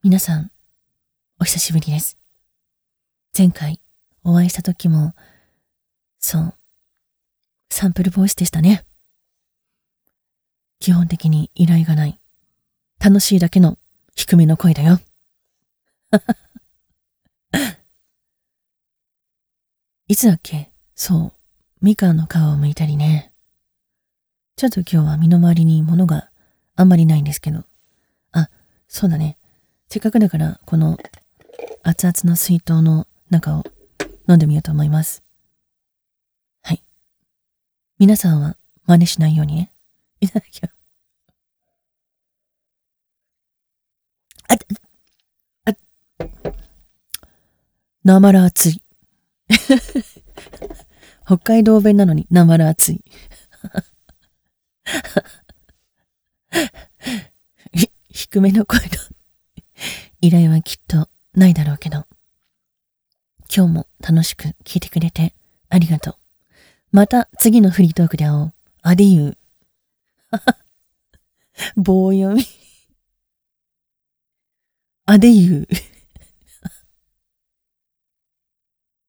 皆さん、お久しぶりです。前回お会いした時も、そう、サンプルボイスでしたね。基本的に依頼がない。楽しいだけの低めの声だよ。いつだっけ？そう、みかんの皮を剥いたりね。ちょっと今日は身の回りに物があんまりないんですけど。あ、そうだね。せっかくだからこの熱々の水筒の中を飲んでみようと思います。はい。皆さんは真似しないようにね。いただきます。なまら熱い。北海道弁なのになまら熱い。低めの声の依頼はきっとないだろうけど、今日も楽しく聞いてくれてありがとう。また次のフリートークで会おう。アディユー。棒読み。アディユー。